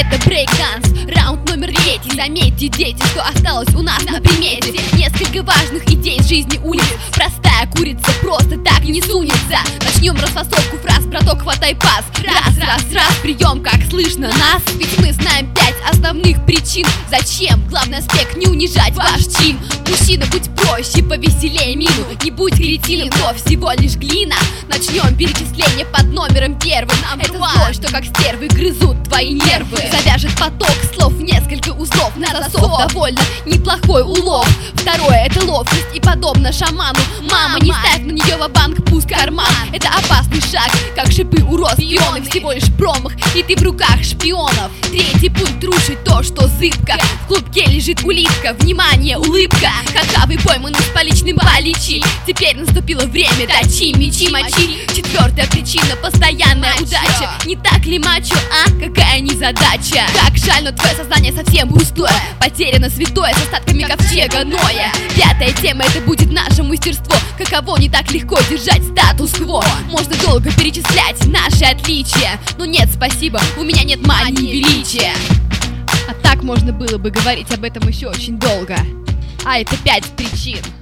Это брейк-данс, раунд номер 3. Заметьте, дети, что осталось у нас на примете. Несколько важных идей из жизни улиц. Простая курица просто так не сунется. Начнем расфасовку фраз, браток, хватай пас. Раз, раз, раз, прием, как слышно нас. Ведь мы знаем 5 основных причин. Зачем? Главный аспект — не унижать ваш чин. Мужчина, будь проще, повеселее мину. Не будь кретином, то всего лишь глина. Начнем перечисление под номером 1. Это зло, что как стервы грызут твои нервы. Завяжет поток слов, несколько узлов на засов. Довольно неплохой улов. Второе — это ловкость и подобно шаману. Мама, не ставь на нее ва-банк, пусть карман. Это опасный шаг, как шипы у роз. Пионы всего лишь промах, и ты в руках шпионов. Третий пункт — рушить то, что зыбко. В клубке лежит улитка, внимание, улыбка. Какавы пойманы с поличным поличи. Теперь наступило время точи, мечи, мочи. Четвертая причина — постоянная удача. Не так ли, мачо, а? Какая незадача? Как жаль, но твое сознание совсем пустое. Потеряно святое с остатками ковчега Ноя. Пятая тема — это будет наше мастерство. Каково не так легко держать статус-кво. Можно долго перечислять наши отличия, но нет, спасибо, у меня нет мании величия. А так можно было бы говорить об этом еще очень долго. А это 5 причин.